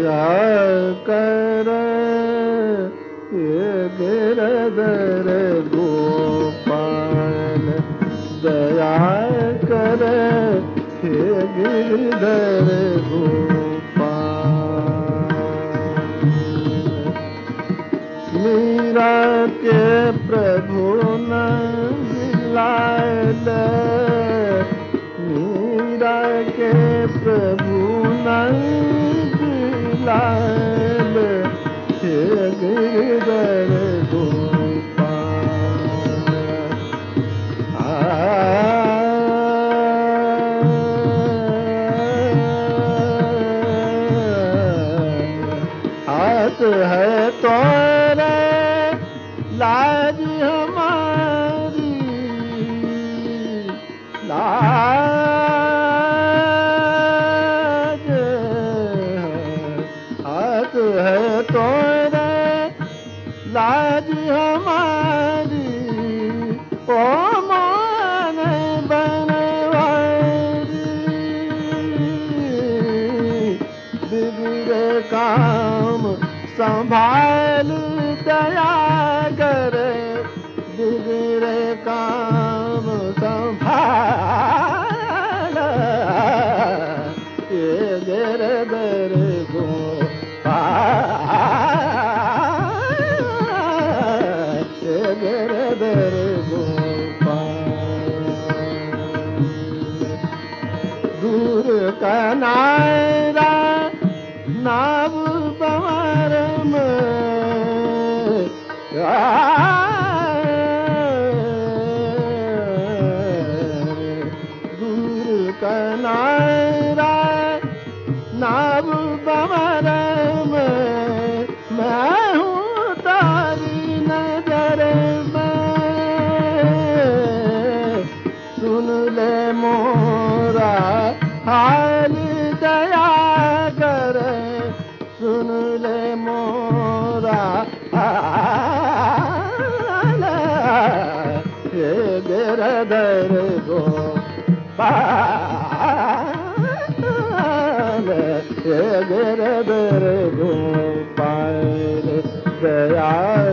दया कर हे गिरधर गोपाल, दया कर हे गिरधर गोपाल। मीरा के प्रभु नंद लाल, मीरा के प्रभु नंद लाल, हे गिरधर गोपाल। हाथ है तोरे लाज हमारी, लाज हाथ है तोरे लाज हमारी, ओ मान बनवारी। बिगड़े काम संभाल दया कर, बिगड़े काम संभाल, ये गिरधर गोपाल, ये गिरधर गोपाल। दूर का नायरा नाव पवार में, दूर का नायरा नाव पवार में, मैं हूँ तारी नजर में। सुन ले मोरा हाल दया कर, सुन ले मोरा हाल, हे गिरधर गोपाल, हे गिरधर गोपाल, दया